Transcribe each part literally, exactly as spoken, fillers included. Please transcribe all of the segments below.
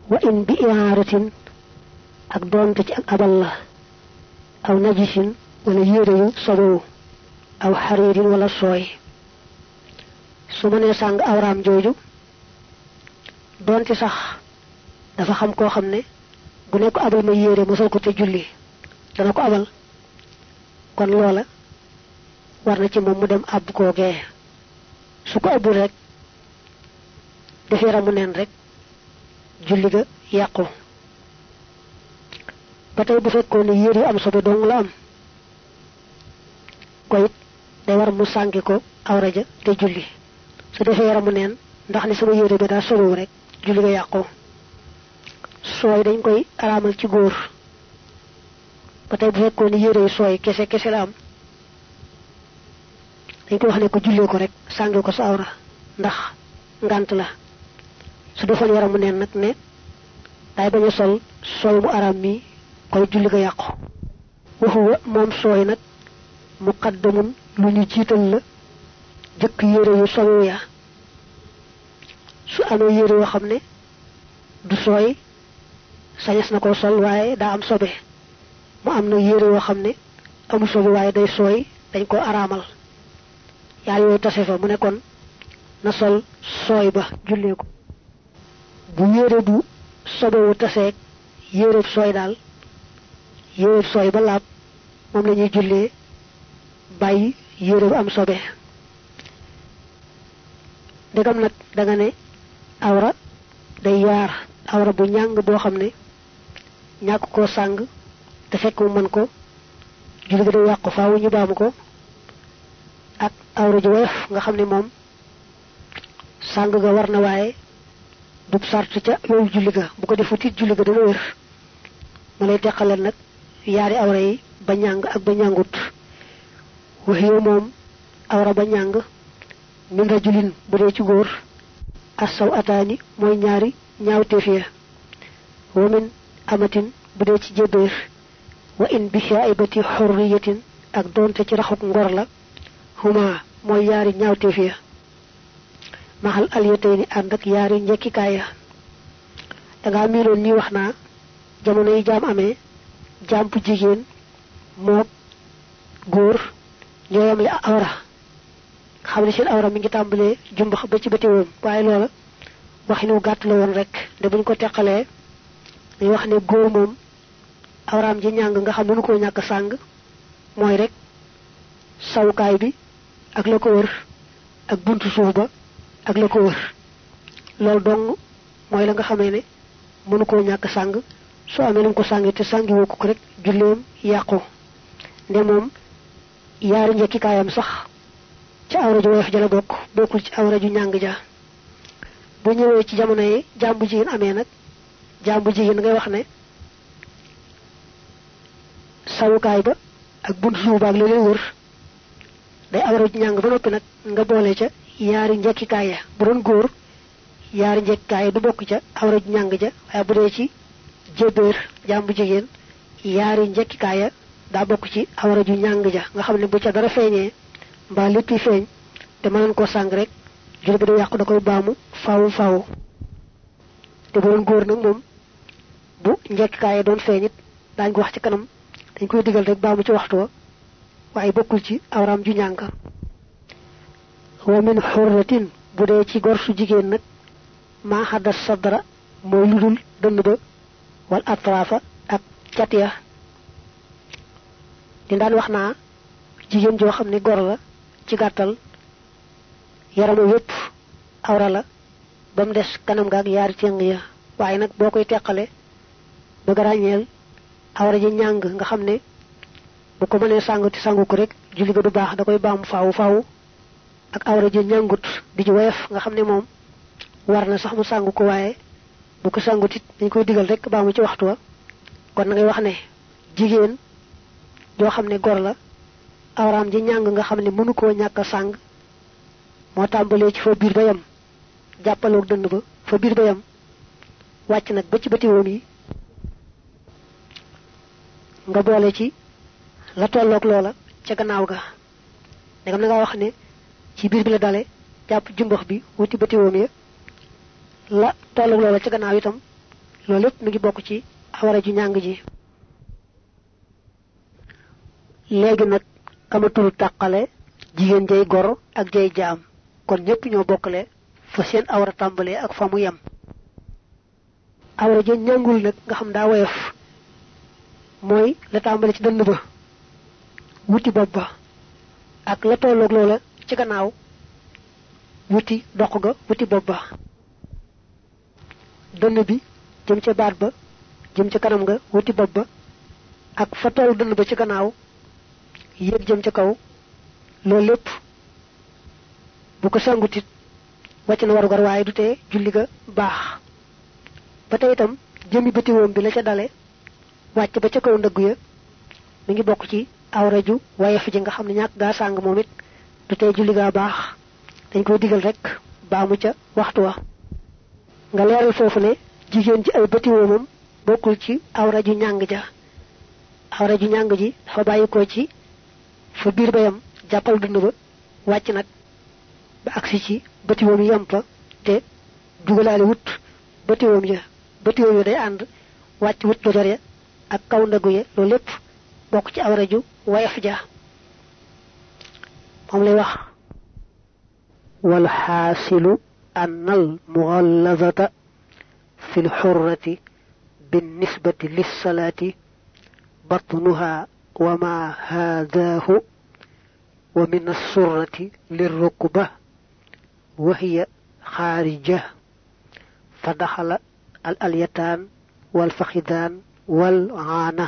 wa in bi i'aratin ak doonte ci ak abal la aw najisin wala yére yu sobewu aw xariirin wala sooy su ma nee sàng awraam jooju doonte sax dafa xam koo xam ne bu nekk abal ma yére ma sol ko te julli dana ko abal kon loola war na ci moom mu dem àbb koogee su ko abul rek def yaramu neen rek julli ga yàqu ba tey bu fekkoon ne yére yu am sobe dong la am ko it day war mu sàngi ko awra ja te julli su defee yaramu neen ndax ne sama yére bi daa sobewu rek julli ga yàqu sooy dañ koy araamal ci góor ba tey bu fekkoon ne yére yu sooy kese kese la am dañ koy wax ne ko jullee ko rek sàngi ko sa awra ndax ngant la su defoon yaramu neen nag ne day bañ a sol sooy mu araam mi koy julli ga yàqu waxuwa moom sooy nag muqaddamun lu ñu jiital la jëkk yére yu sobewu ya su amee yére yoo xam ne du sooy sañes na ko sol waaye daa am sobe mu am na yére yoo xam ne amul sobe waaye day sooy dañ ko araamal yaar yooyu tase fa mu ne kon na sol sooy ba jullee ko bu yére bu sobewu taseeg yére sooy daal yére sooy ba laab moom la ñuy jullee bàyyi yére bu am sobe ndegam nag danga ne awra day yaar awra bu ñàng boo xam ne ñàkk koo sàng te fekk mu mën ko julli ga day yàqu faawu ñu baamu ko ak awra ju woyof nga xam ne moom sàng ga war na waaye du sart ca yooyu julli ga bu ko defu tiit julli ga dana wér mu lay teqaleel nag yaari awra yi ba ñàng ak ba ñàngut wax yow moom awra ba ñàng min rajulin bu dee ci góor asaw ataani mooy ñaari ñaawteef ya wa min amatin bu dee ci jébéer wa in bi shaibati hurriyatin ak doonte ci raxuk ngor la huma mooy yaari ñaawteef ya maxal alyatayni ànd ak yaari njekkikaay ya dangaa miinoon nii wax naa jamono yi jaam amee jaam bu jigéen mook góor ñooyam li awra xam ne seen awra mi ngi tàmbalee jumbax ba ci bëti woom waaye loola waxinu gàtt la woon rek de buñ ko teqalee dañuy wax ne góor moom awraam ji ñàng nga xam ne nu ko ñàkk sàng mooy rek sawukaay bi ak la ko wër ak buntu suuf ba ak la ko wër loolu dong mooy la nga xamee ne mënu koo ñàkk sàng soo amee lu ko sàngi te sàngi woo ko rek julleem yàqu nde moom yaari njekkikaayam sax ci awra ju woyof ja la bokk bokkul ci awra ju ñàng ja bu ñëwee ci jamono yi jàmbu jigéen amee nag jàmbu jigéen ngay wax ne sawukaay ba ak buntu suuf ba ak la leen wër day awra ju ñàng ba noppi nag nga boole ca yaari njekkikaay ya bu doon góor yaari njekkikaay du bokk ca awra ju ñàng ja waaye bu dee ci jébéer jàmbu jigéen yaari njekkikaay ya daa bokk ci awra ju ñàng ja nga xam ne bu ca dara feeñee mbaa lépp feeñ te mënoon koo sàng rek julli bi da yàqu da koy baamu faawu faawu te bu doon góor nag moom bu njekkikaay doon feeñit daañ ko wax ci kanam dañ koy digal rek baamu ci waxtu wa waaye bokkul ci awraam ju ñàng wa min xurratin bu dee ci gor su jigéen nag maa xadda sadra mooy ludul dënn ba wal atrafa ak cat ya di daan wax naa jigéen joo xam ne gor la ci gàttal yaramu yépp awra la ba mu des kanam ga ak yaari cëng ya waaye nag boo koy teqale bëgg ràññeel awra ji ñàng nga xam ne bu ko mënee sàng ti sàngu ko rek julli ga du baax da koy baamu faawu faawu ak awra ji ñàngut di ji woyof nga xam ne moom war na sax mu sàngu ko waaye bu ko sàngut it dañ koy digal rek baamu ci waxtu wa kon na ngay wax ne jigéen joo xam ne gor la awraam ji ñàng nga xam ne mënu koo ñàkk a sàng moo tàmbalee ci fa biir ba yam jàppaloog dënd ba fa biir ba yam wàcc nag ba ci bëti woom yi nga boole ci la tolloog loola ca gannaaw ga ndegam na nga wax ne ci biir bi la dale jàpp jumbax bi wuti bëti woom ya la tolloog loola ca gannaaw itam loolu lépp mi ngi bokk ci awra ju ñàng ji. léegi nag amatul tàqale jigéen jay gor ak jay jaam kon ñëpp ñoo bokkale fa seen awra tàmbalee ak fa mu yem. awra ja ñàngul nag nga xam daa woyof mooy la tàmbale ci dënn ba wuti bopp ba ak la tolloog loola ci gannaaw wuti doq ga wuti bopp ba. dënn bi jëm ca baat ba jëm ca kanam nga wuti bopp ba ak fa toll dënn ba ci gannaaw yéeg jëm ca kaw loolu lépp bu ko sangutit wàcc na warugar waaye du tee julli ga baax. ba tey itam jëmi bëtiwoom bi la ca dale wàcc ba ca kaw ndëggu ya mi ngi bokk ci awra ju wayef ji nga xam ne ñàkk gaa sàng moom it du tey julli gaa baax dañ koy digal rek baamu ca waxtu wa. nga leeral foofu ne jigéen ji ay bëtiwoomam bokkul ci awra ju ñàng ja. awra ju ñàng ji dafa bàyyi ko ci fa biir ba yam jàppal dund ba wàcc nag ba agsi ci bëtiwoom yi yam fa te dugalaale wut bëtiwoom ya bëtiwoom ya day ànd wàcc wut dojor ya ak kaw ndagu ya loolu lépp bokk ci awra ju wayaf ja. moom lay wax wal xaasilu أن المغلظة في الحرة بالنسبة للصلاة بطنها وما هذاه ومن السرة للركبة وهي خارجة فدخل الأليتان والفخذان والعانة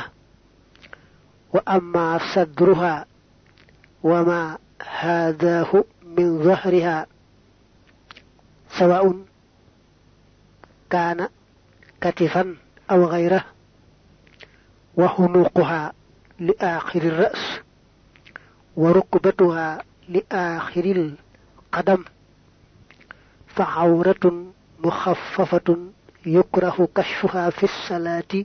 وأما صدرها وما هذاه من ظهرها سواء كان كتفا أو غيره وحنوقها لآخر الرأس وركبتها لآخر القدم فعورة مخففة يكره كشفها في الصلاة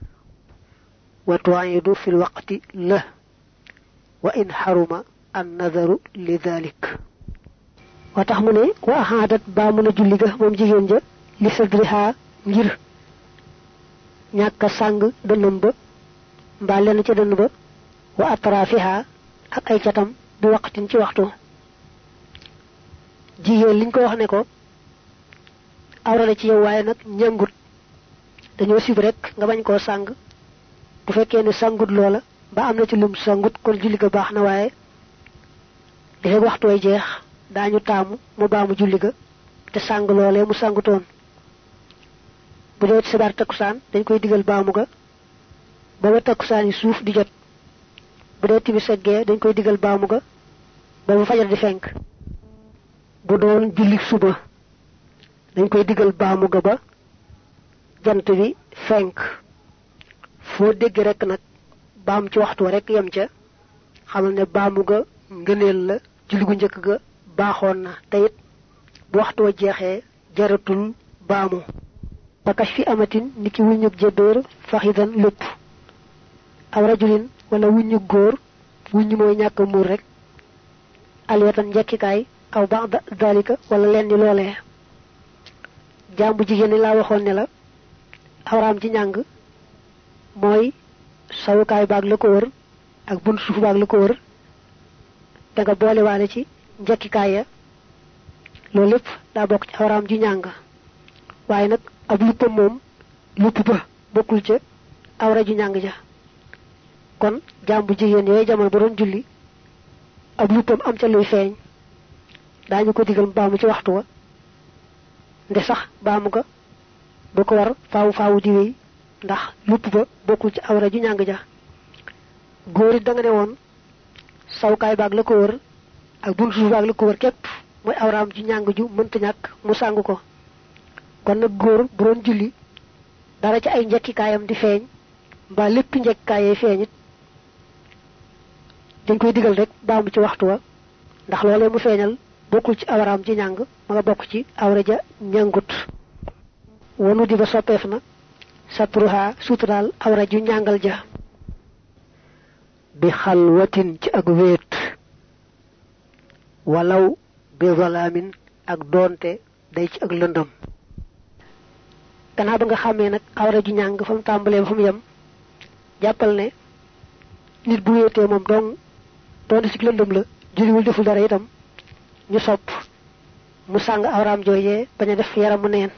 وتعيد في الوقت له وإن حرم النظر لذلك. watax mu ne wa ahadat ba mu na julli ga moom jigéen ja li sadriha ngir ñàkk sàng dënnam ba mbaa lenn ca dënn ba wa atrafiha ak ay catam bi waqtin ci waxtu. jigéen liñ ko wax ne ko awra la ci yow waaye nag ñangut dañoo sib rek nga bañ koo sàng bu fekkee ne sàngut loola ba am na ci lum sàngut kon julli ga baax na waaye dafay waxtu way jeex dañu taamu mu baamu julli ga te sàng loolee mu sàngutoon. bu dee ci sabar takkusaan dañ koy digal baamu ga ba ba takkusaan yi suuf di jot. bu dee timis ak gee dañ koy digal baamu ga ba bu fajar di fenk. bu doon julli suba dañ koy digal baamu ga ba jant bi fenk. foo dégg rek nag baam ci waxtu rek yem ca xamal ne baamu ga ngëneel la julli gu njëkk ga baaxoon na te it bu waxtu wa jeexee jaratul baamu. bakash fi amatin niki wuññug jëbéer faxidan lépp aw rajulin wala wuññug góor wuññu mooy ñàkk muur rek alwatan njekkikaay aw ba'da dalika wala lenn loolee. jàmbu jigéen laa waxoon ne la awraam ci ñàng mooy sawukaay baag la ko wër ak bunt suuf baag la ko wër te nga boole waale ci njekkikaay ya loolu lépp daa bokk ci awraam ji ñàng. waaye nag ab luppam moom lupp ba bokkul ca awra ju ñàng ja. kon jàmbu jigéen yooyu jamono ba doon julli ab luppam am ca luy feeñ daañu ko digal baamu ci waxtu wa nde sax baamu ga du ko war faawu faawu di wéy ndax lupp ba bokkul ci awra ju ñàng ja. góor it da nga ne woon sawkaay baag la ko wër ak buntu suuf baag la ko wër képp mooy awraam ju ñàng ju mënta ñàkk mu sàng ko. kon nag góor bu doon julli dara ci ay njekkikaayam di feeñ mbaa lépp njekkikaayee feeñit dañ koy digal rek baamu ci waxtu wa ndax loolee mu feeñal bokkul ci awraam ci ñàng ma nga bokk ci awra ja ñàngut. wanu di ba soppeef na satruha suturaal awra ju ñàngal ja bi xalwatin ci ak wéet walaw bi zalaamin ak doonte day ci ak lëndëm. kana ba nga xamé nak awra ju ñang fam tambalé fam yam jappal né nit bu wété mom dong doon ci lëndëm la juliwul deful dara itam ñu sopp mu sang awram joyé baña def yaramu neen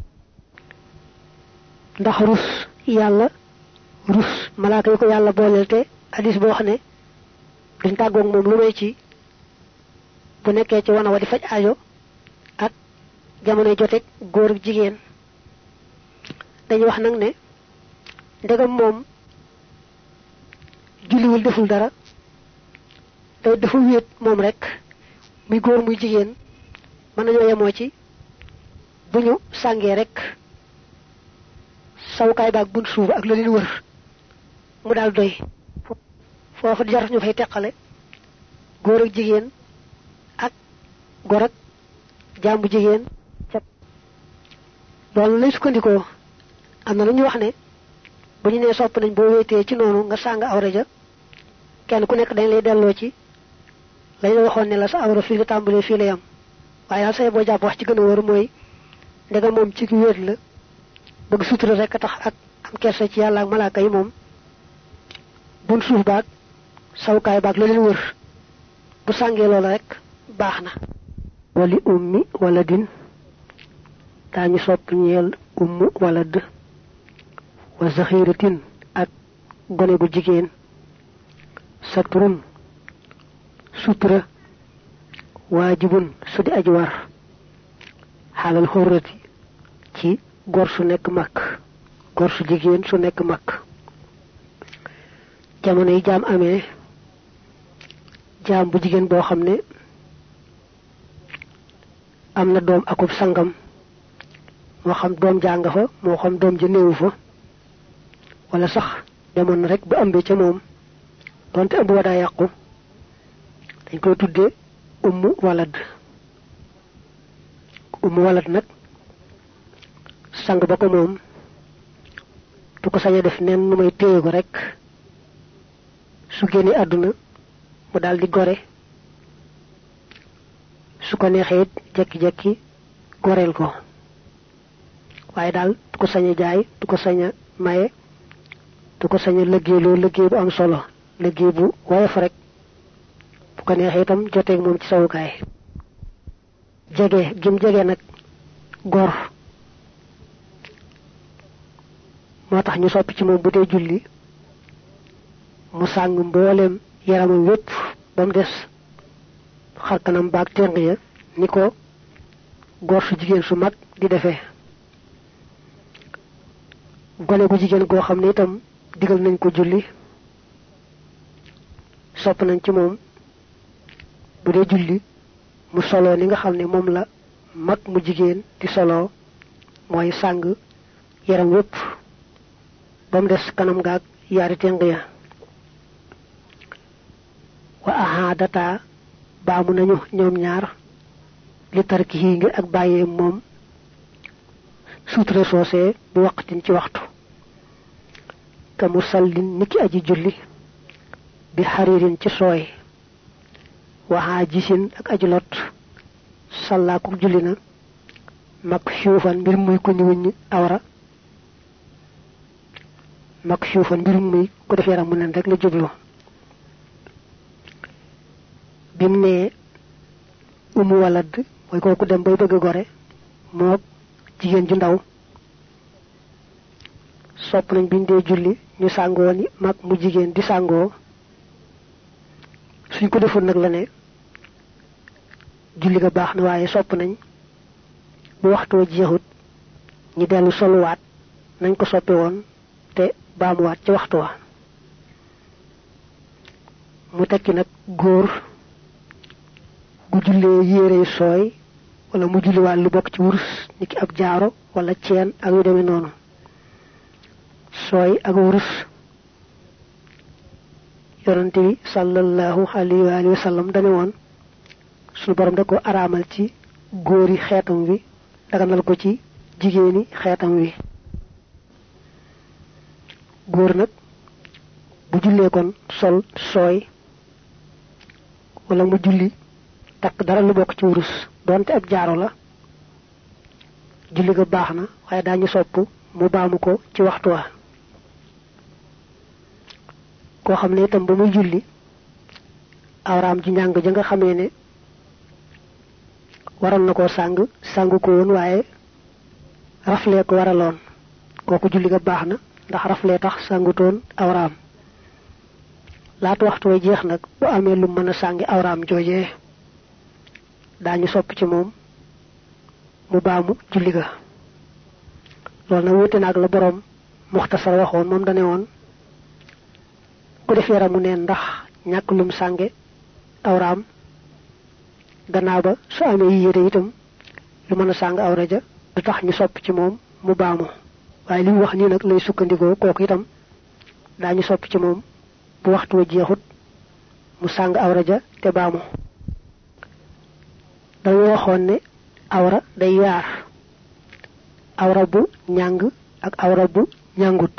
ndax rus yalla rus malaaka yi ko yalla bolel te hadis bo xane duñ tagok mom lu may ci bu nekké ci wana wa di faj aajo ak jamono jotek goor ak jigen dañu wax nak ne ndegam mom juliwul deful dara te dafa wéet mom rek muy goor muy jigen man nañu yamo ci buñu sangé rek sawkay baak buñ suuf ak la leen wër mu dal doy fofu jar ñu fay tekkale goor ak jigen ak gor ak jambu jigen loolu lay sukkandikoo am na lu ñu wax ne bu ñu nee sopp nañ boo wéetee ci noonu nga sàng awra ja kenn ku nekk dañ lay delloo ci lañ la waxoon ne la sa awra fii la tàmbalee fii la yam waaye daal say boo jàpp wax ci gën a wóor mooy ndega moom ci wéet la bëgg sutura rek tax ak am kersa ci yàlla ak malaaka yi moom bun suuf baag sawkaay baag la leen wër bu sàngee loola rek baax na wali ummi wala din dañu sopp ñeel ummu walad wa zakhiratin ak gone gu jigéen satrun sutra wajibun sudi aji war halal hurrati ci gor su nek mak gor su jigéen su nek mak jamono yi jaam amee jaam bu jigéen boo xam ne am na doom akub sangam moo xam doom jàng fa moo xam doom ja néewu fa wala sax demoon rek ba ëmbee ca moom donte ëmb wa daa yàqu dañ koy tuddee ummu walad ummu walad nag sang ba ko moom du ko sañ a def nen nu may téye ko rek su génne àdduna mu daal di gore su ko neexee jekki-jekki goreel ko waaye daal du ko sañ a jaay du ko sañ a maye du ko sañ a liggéeyloo liggéey bu am solo liggéey bu woyof rek bu ko neexee itam joteeg moom ci sawukaay jege gim jege nag gor moo tax ñu sopp ci moom bu dee julli mu sàng mboolem yaramam wépp ba mu des xarkanam baag teng ya ni ko gor su jigéen su mag di defee gone gu jigéen goo xam ne itam digal nañ ko julli sopp nañ ci moom bu dee julli mu solo ni nga xam ne moom la mag mu jigéen di solo mooy sàng yaram wépp ba mu des kanam gaag yaari teng ya wa ahadata baamu nañu ñoom ñaar li tarki hi ngir ak bàyyee moom sutre soosé bu waqtin ci waxtu ka musallin niki aji julli bi haririn ci sooy wa hajisin ak aji lot sallaaku julli na mak xuufan mbir muy ko ni wuñ awra mak xuufan mbir muy ko def yaram mu nen rek la jublu bim ne umu walad moy koku dem bay bëgg gore mook jigéen ju ndaw sopp nañ biñ dee julli ñu sàngoo ni mag mu jigéen di sàngoo suñ ko defoon nag la ne julli ga baax na waaye sopp nañ bu waxtoo jeexut ñi dellu soluwaat nañ ko soppe woon te baamuwaat ci waxtu wa mu tekki nag góor bu jullee yére sooy wala mu julli waat lu bokk ci wurus niki ab jaaro wala ceen ak yu demee noonu sooy ak wurus yonante bi sallallahu alayhi wa sallam dane woon suñu borom da ko araamal ci góori xeetam wi daganal ko ci jigéeni xeetam wi góor nag bu jullee kon sol sooy wala mu julli tak dara lu bokk ci wurus donte ab jaaro la julli ga baxna waye dañu sopp mu baamu ko ci waxtu wa ko xamne tam bu muy julli awram ji ñang ja nga xamé ne waral nako sang sang ko won waye raflé ko waralon koku julli ga baxna ndax raflé tax sanguton awram laatu waxtu way jeex nak bu amé lu mëna sangi awram jojé dañu sopp ci mom mu baamu julli ga lool na wuté nak la borom muxtasar waxon mom dané won ku def yaramu neen ndax ñak lum sangé awram gannaaw ba su amé yéré itam lu mëna sang awra ja du tax ñu sopp ci mom mu baamu waye limu wax ni nak lay sukkandiko koku itam dañu sopp ci mom bu waxtu wa jeexut mu sang awra ja te baamu dañu waxoon ne awra day yaar awra bu ñang ak awra bu ñangut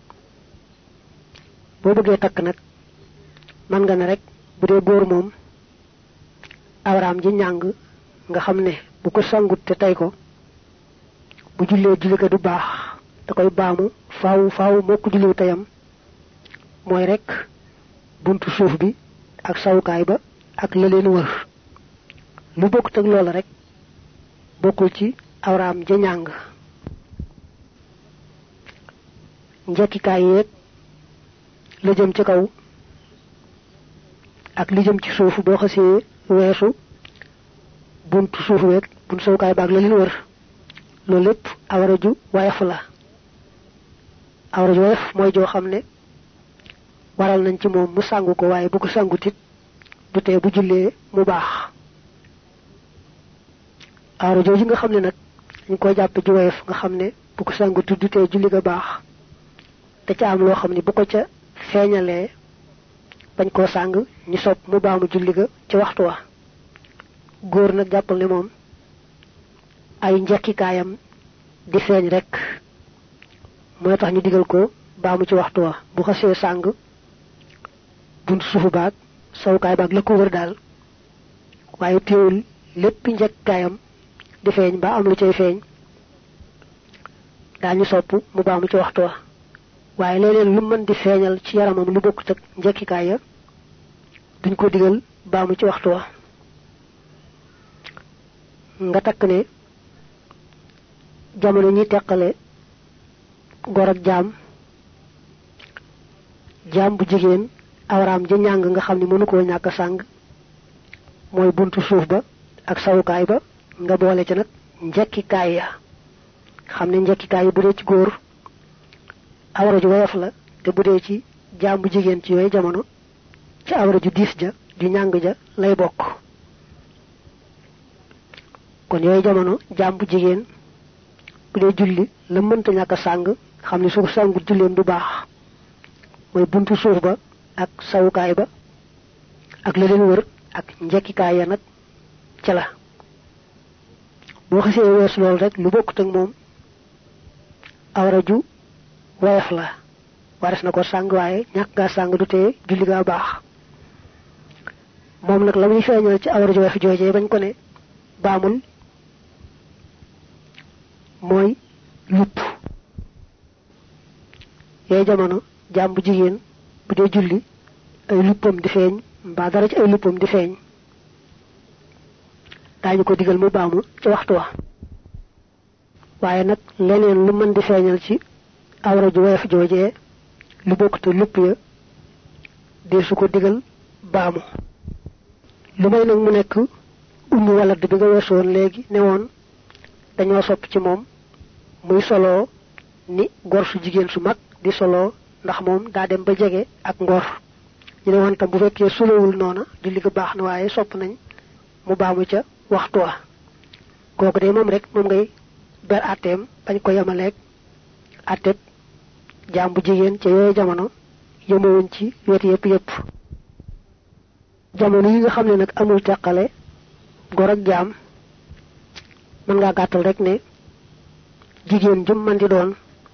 bo bëggee takk nag man nga ne rek bu dee góor moom awraam ji ñang nga xam ne bu ko sangut te tay ko bu jullee julli ga du baax da koy baamu faaw faaw moko julli tayam mooy rek buntu suuf bi ak sawukaay ba ak la leen wër lu bokk ak loolu rek bokkul ci awraam ja ñang njekkikaay yeeg la jëm ci kaw ak li jëm ci suuf boo xasee weesu buntu suuf weeg buntu sawukaay ba ak la leen wër loolu lépp awra ju wayaf la awra ju wayaf mooy joo xam ne waral nañ ci moom mu sangu ko waaye bu ko sangutit du tee bu jullee mu baax awra jooju nga xam ne nag ñu koy jàppe ju wayaf nga xam ne bu ko sangutit du tee julli ga baax te ca am loo xam ne bu ko ca feeñalee bañ koo sang ñu sopp mu baamu julli ga ci waxtu wa góor nag jàppal ne moom ay njekkikaayam di feeñ rek mooy tax ñu digal ko baamu ci waxtu wa bu xasee sang buntu suufu baag sawukaay baag la ko wër daal waaye teewul lépp njekkikaayam di feeñ ba am lu cay feeñ daañu sopp mu baamu ci waxtu wa waaye leneen lu mën di feeñal ci yaramam lu bokkut ak njekkikaay ya duñ ko digal baamu ci waxtu wa nga takk ne jamono ñi teqale gor ak jaam jaam bu jigéen awraam ja ñàng nga xam ne mënu koo ñàkk sang mooy buntu suuf ba ak sawukaay ba nga boole ci nag njekkikaay ya xam ne njekkikaay yi bu dee ci góor awra ju woyof la te bu dee ci jaam bu jigéen ci yooyu jamono ci awra ju diis ja ju ñàng ja lay bokk kon yooyu jamono jaam bu jigéen bu dee julli la mënta ñàkk sang xam ne su ko sangu julleem du baax mooy buntu suuf ba ak sawukaay ba ak la leen wër ak njekkikaay ya nag ca la boo xasee wees lool rek lu bokkut ak moom awra ju woyof la wares na ko sang waaye ñàkk gaa sang du tee julli gaa baax moom nag la muy feeñal ci awra ju woyof joojee bañ ko ne baamul mooy lupp yooyu jamono jaam bu jigéen bu dee julli ay luppam di feeñ mbaa dara ci ay luppam di feeñ daañu ko digal mu baamu ci waxtu wa waaye nag leneen lu mën di feeñal ci awra ju woyof joojee lu bokk te lupp ya dee su ko digal baamu lu may nag mu nekk ummi wala bi nga weesoon léegi ne woon dañoo sopp ci moom muy solo ni gor su jigéen su mag di solo ndax moom daa dem ba jege ak ngor ñu ne woon tam bu fekkee solowul noona julli ga baax na waaye sopp nañ mu baamu ca waxtu wa kooku de moom rek moom ngay ber atteem bañ ko yemaleeg atteb jaam bu jigéen ca yooyu jamono yemewuñ ci weti yépp yépp jamono yi nga xam ne nag amul teqale gor ak jaam mën ngaa gàttal rek ne jigéen jum man di doon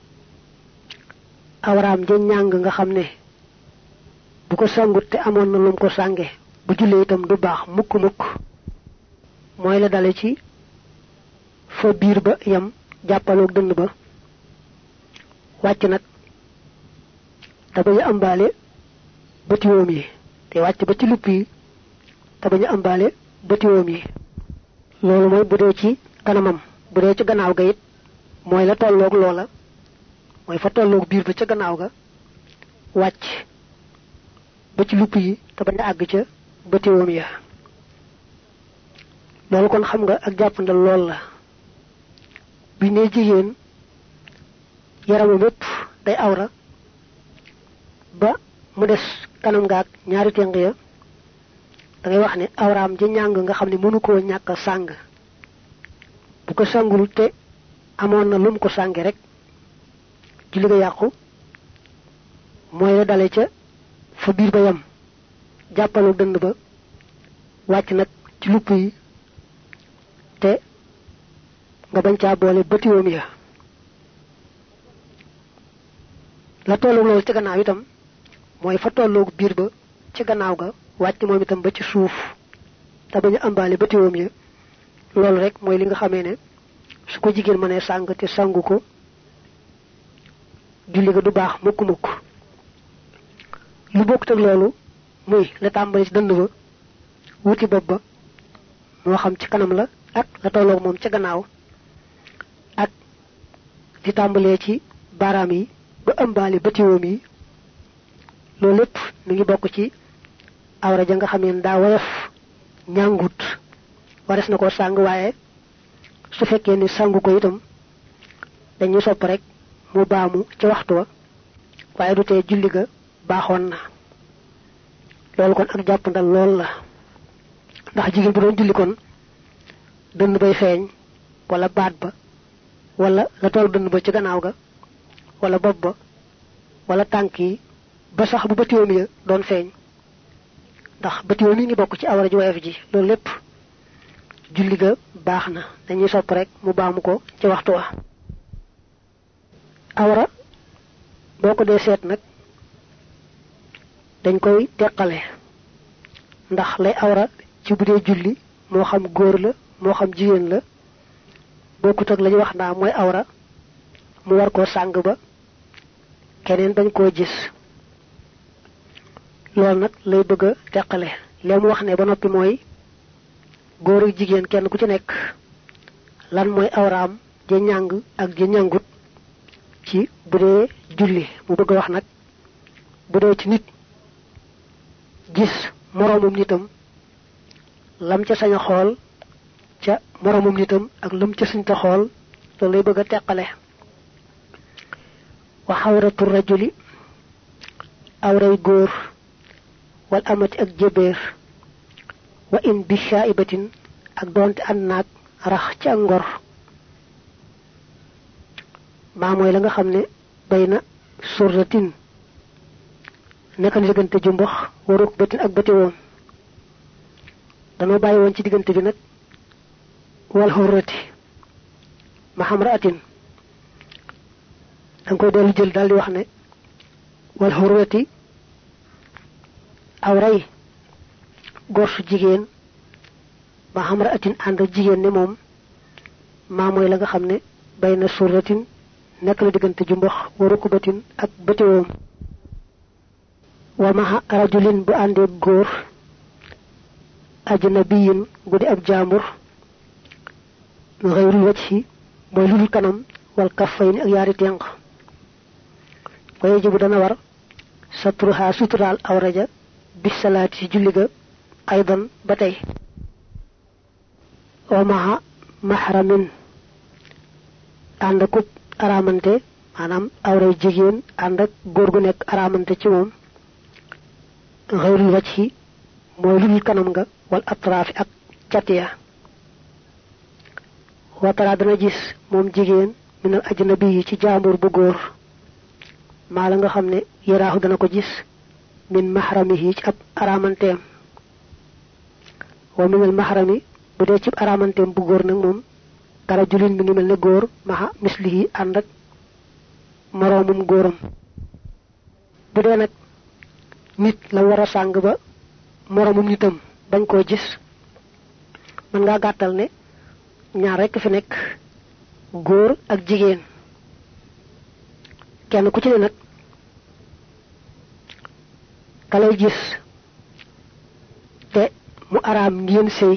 awraam ja ñàng nga xam ne bu ko sangut te amoon na lum ko sànge bu jullee itam du baax mukk mukk mooy la dale ci fa biir ba yam jàppaloog dënd ba wàcc nag te bañ a ambaale bëtiwoom yi te wàcc ba ci lupp yi te bañ a ambaale bëtiwoom yi loolu mooy bu dee ci kanamam bu dee ci gannaaw ga it mooy la tolloog loola mooy fa tolloog biir ba ca gannaaw ga wàcc ba ci lupp yi te bañ a àgg ca bëtiwoom ya loolu kon xam nga ak jàppandal lool la bi ne jigéen yaramu mépp day awra ba mu des kanam ngaak ñaari teng ya da ngay wax ne awraam ja ñàng nga xam ne mënu koo ñàkk sàng bu ko sàngul te amoon na lum ko sànge rek ci li nga yàqu mooy la dale ca fa biir ba yam jàppalu dënd ba wàcc nag ci lupp yi te nga bañ caa boole bëtiwoom ya la tollu loolu ci gannaaw itam mooy fa tolloog biir ba ci gannaaw ga wàcc moom itam ba ci suuf te bañ a ambaale bëtiwoom ya loolu rek mooy li nga xamee ne su ko jigéen mënee sàng te sàngu ko julli ga du baax mukk mukk lu bokkut ak loolu muy la tàmbali ci dënd ba wuti bopp ba moo xam ci kanam la ak la tolloog moom ca gannaaw ak di tàmbalee ci baaraam yi ba ëmbaale bëtiwoom yi loolu lépp mi ngi bokk ci awra ja nga xam ne daa woyof ñàngut wares na ko sàng waaye su fekkee ni sàngu ko itam dañu sopp rek mu baamu ca waxtu wa waaye du tee julli ga baaxoon na loolu kon ak jàppandal lool la ndax jigéen bu doon julli kon dënn bay feeñ wala baat ba wala la toll dënn ba ci gannaaw ga wala bopp ba wala tànk yi ba sax bu bëtiwoom ya doon feeñ ndax bëtiwoom yi ngi bokk ci awra ji woyof ji loolu lépp julli ga baax na dañuy sopp rek mu baamu ko ci waxtu wa awra boo ko dee seet nag dañ koy teqale ndax lay awra ci bu dee julli moo xam góor la moo xam jigéen la bokkut ak la ñu wax naa mooy awra mu war koo sàng ba keneen bañ koo gis loolu nag lay bëgg a teqale lee mu wax ne ba noppi mooy góor ak jigéen kenn ku ci nekk lan mooy awraam ja ñàng ak ja ñàngut ci bu dee julli mu bëgg a wax nag bu dee ci nit gis moroomum nitam lam ca sañ a xool ca moroomum nitam ak lam ca sañ ta xool loolu lay bëgg a teqale wa xawratu rajuli awray góor wal amati ak jébéer wa in bi shaibatin ak doonte ànd naag rax ci ak ngor maa mooy la nga xam ne bay na surratin naka ni diggante jumbox waruk bëtin ak bëti woon danoo bàyyi woon ci diggante bi nag wal xurrati ma xam ra atin danga koy dellu jël daal di wax ne wal xurrati aw rey góor su jigéen ma xam ra atin ànd ak jigéen ne moom maa mooy la nga xam ne bay na surratin nekk la diggante jumbox waruk bëtin ak bëti woom wa maha rajulin bu àndee góor ajnabiyin bu di ab jaambur xayrul wajhi mooy lulul kanam wal kaffayni ak yaari tenq waye jibu dana war satruha suturaal awraja bis salaati ci julli ga aydan ba tey wa maha mahramin ànd akub aramante maanaam awray jigéen ànd ak góor gu nekk aramante ci moom xayrul wajhi mooy lulul kanam nga wal atraafi ak catiya watara dana gis moom jigéen minal ajnabi yi ci jaambur bu góor maa la nga xam ne yaraaxu dana ko gis min mahramihi ci ab aramanteem wa minal mahrami bu dee ci aramanteem bu góor nag moom dara julin mi ngi mel ne góor maha mislihi ànd ak moroomum góoram bu dee nag nit la war a sàng ba moroomum nitam bañ koo gis mën ngaa gàttal ne ñaar rekk fi nekk góor ak jigéen kenn ku ci ne nag ka lay gis te mu araam ngeen sëy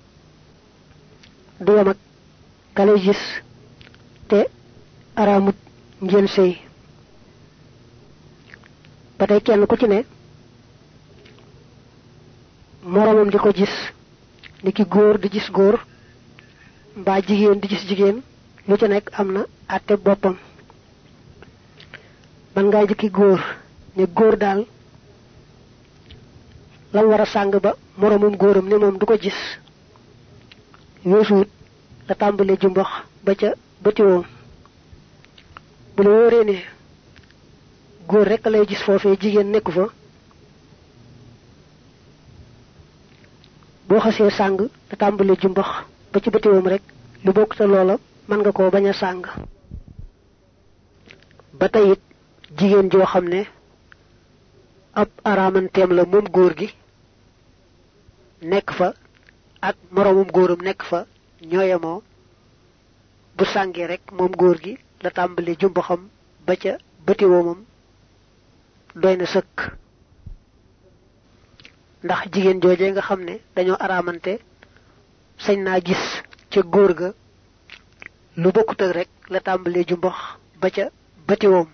du yam ak ka lay gis te araamut ngeen sëy ba tey kenn ku ci ne moromam di ko gis ni ki góor di gis góor mbaa jigéen di gis jigéen lu ci nekk am na àtte boppam man ngaa jëkki góor ne góor daal lam war a sàng ba moromum góoram ne moom du ko gis weesuut la tàmbalee jumbax ba ca bëtiwoom bu la wóoree ne góor rekk lay gis foofee jigéen nekku fa boo xasee sàng la tàmbalee jumbax ba ci bëtiwoom rek lu bokk te loola mën nga koo bañ a sàng ba tey it jigéen joo xam ne ab araamanteem la moom góor gi nekk fa ak moroomum góoram nekk fa ñooyamoo bu sàngee rek moom góor gi la tàmbali jumbaxam ba ca bëtiwoomam doy na sëkk ndax jigéen joojee nga xam ne dañoo araamante sañ naa gis ca góor ga lu bokkut ak rek la tàmbalee jumbax ba ca bëtiwoom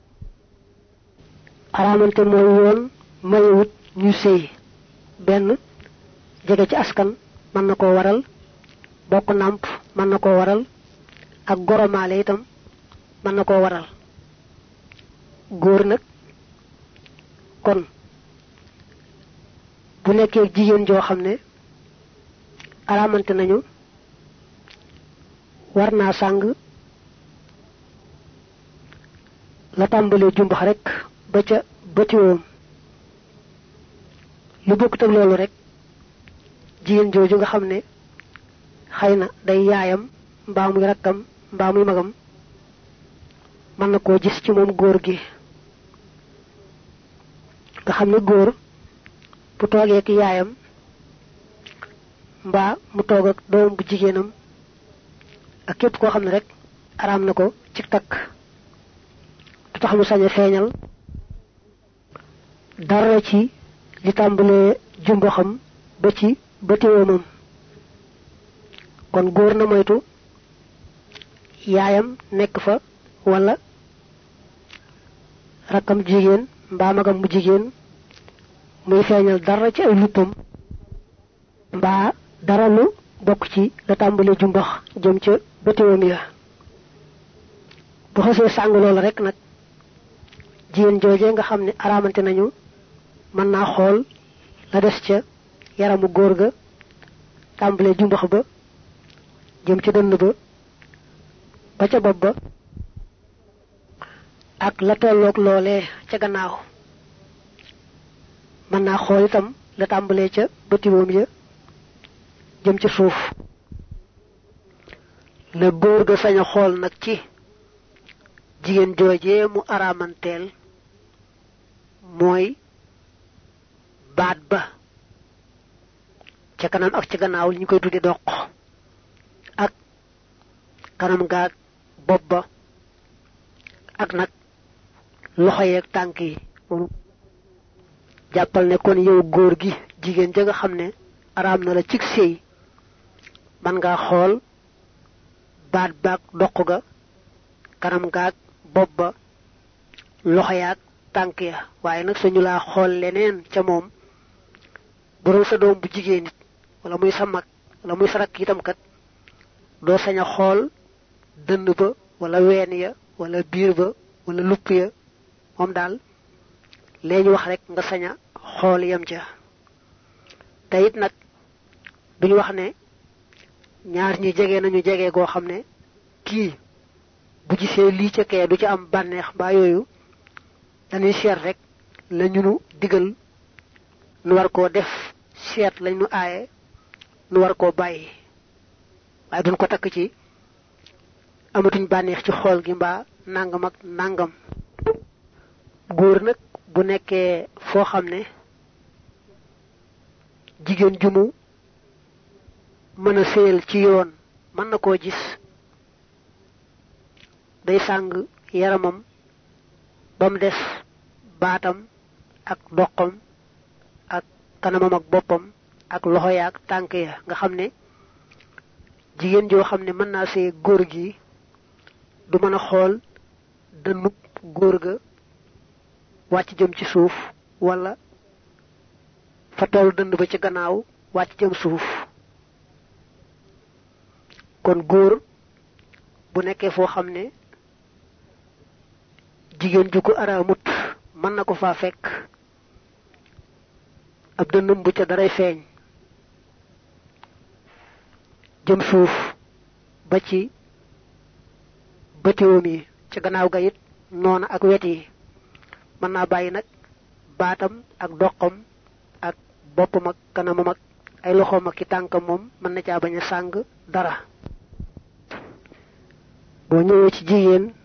araamante mooy yoon mayewut ñu sëy benn jege ci askan mën na koo waral bokk nàmp mën na koo waral ak goromaale itam mën na koo waral góor nag kon bu nekkee jigéen joo xam ne araamante nañu war naa sàng la tàmbalee jumbax rek ba ca bëtiwoom lu bokkut ak loolu rek jigéen jooju nga xam ne xëy na day yaayam mbaa muy rakkam mbaa muy magam mën na koo gis ci moom góor gi nga xam ne góor bu toogee ak yaayam mbaa mu toog ak doom bu jigéenam ak képp koo xam ne rek araam na ko ci takk du tax mu sañ a feeñal dara ci li tàmbalee jumbaxam ba ci bëtiwoomam kon góor na moytu yaayam nekk fa wala rakkam jigéen mbaa magam mu jigéen muy feeñal dara ci ay luppam mbaa dara lu bokk ci la tàmbalee jumbax jëm ca bëtiwoom ya bu xasee sàng loola rek nag jigéen joojee nga xam ne araamante nañu mën naa xool la des ca yaramu góor ga tàmbalee jumbax ba jëm ca dënn ba ba ca bopp ba ak la tolloog loolee ca gannaaw mën naa xool itam la tàmbalee ca bëtiwoom ya jëm ca suuf la góor ga sañ a xool nag ci jigéen joojee mu araamanteel mooy baat ba ca kanam ak ca gannaaw li ñu koy tudde doq ak kanam gaag bopp ba ak nag loxo yeeg tànk yi jàppal ne kon yow góor gi jigéen ja nga xam ne araam na la cig sëy man ngaa xool baat baag doq ga kanam gaag bopp ba loxo yaag tànk ya waaye nag sañu laa xool leneen ca moom bu doon sa doom bu jigéen it wala muy sa mag wala muy sa rakk itam kat doo sañ a xool dënn ba wala ween ya wala biir ba wala lupp ya moom daal lee ñu wax rek nga sañ a xool yam ca te it nag duñu wax ne ñaar ñi jege nañu jege goo xam ne kii bu gisee lii ca kee du ci am bànneex mbaa yooyu dañuy seet rek la ñu nu digal nu war koo def seet lañ nu aaye nu war koo bàyyi waaye duñ ko takk ci amatuñ bànneex ci xool gi mbaa nangam ak nangam góor nag bu nekkee foo xam ne jigéen ju mu mën a séyal ci yoon mën na koo gis day sang yaramam bam def baatam ak doqam ak kanamam ak boppam ak loxo ya ak tànk ya nga xam ne jigéen joo xam ne mën naa see góor gi du mën a xool dënnub góor ga wàcc jëm ci suuf wala fa toll dënd ba ci gannaaw wàcc jëm suuf kon góor bu nekkee foo xam ne jigéen ju ko araamut mën na ko faa fekk ab dënnam bu ca daray feeñ jëm suuf ba ci bëtiwoom yi ci gannaaw ga it noona ak wet yi mën naa bàyyi nag baatam ak doqam ak boppam ak kanamam ak ay loxoom ak ki tànkam moom mën na caa bañ a sàng dara boo ñëwee ci jigéen